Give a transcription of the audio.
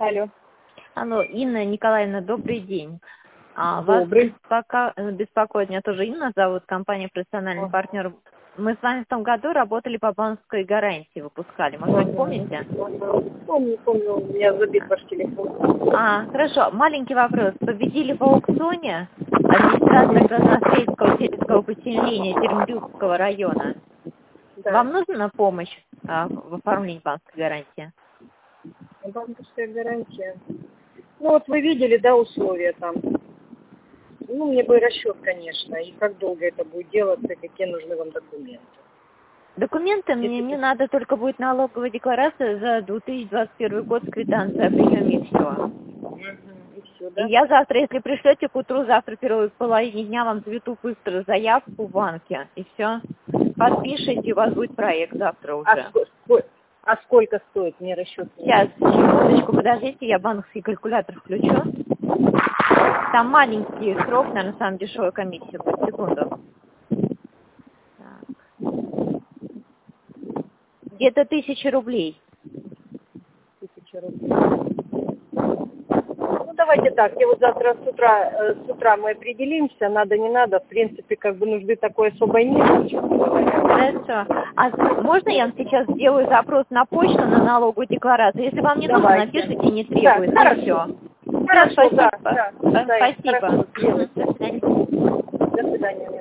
Алло. Алло, Инна Николаевна, добрый день. Добрый. Вас беспокоит, меня тоже Инна зовут, компания «Профессиональный партнер». Мы с вами в том году работали по банковской гарантии, выпускали. Может быть, помните? Помню, у меня забит ваш телефон. Хорошо. Маленький вопрос. Победили в аукционе администрация Красносельского сельского поселения Термбюрского района. Да. Вам нужна помощь в оформлении банковской гарантии? Банковская гарантия. Ну вот вы видели, да, условия там. Ну, мне бы расчет, конечно, и как долго это будет делаться, и какие нужны вам документы. Документы мне надо только будет налоговая декларация за 2021 год с квитанцией о приеме и все. И все, да? И я завтра, если пришлете к утру, завтра первой половине дня вам заведу быстро заявку в банке, и все. Подпишите, у вас будет проект завтра уже. А сколько стоит мне расчет? Сейчас, секундочку, подождите, я банковский калькулятор включу. Там маленький срок, наверное, самая дешевая комиссия будет. Секунду. Так. Где-то 1000 рублей. 1000 рублей. Ну, давайте так, я вот завтра с утра мы определимся, надо, не надо, в принципе, как бы нужды такой особой нет. Хорошо. А можно я вам сейчас сделаю запрос на почту на налоговую декларацию? Если вам не нужно, напишите, не требуется. Да, все. Хорошо, Спасибо. да. Спасибо. Хорошо, До свидания. до свидания.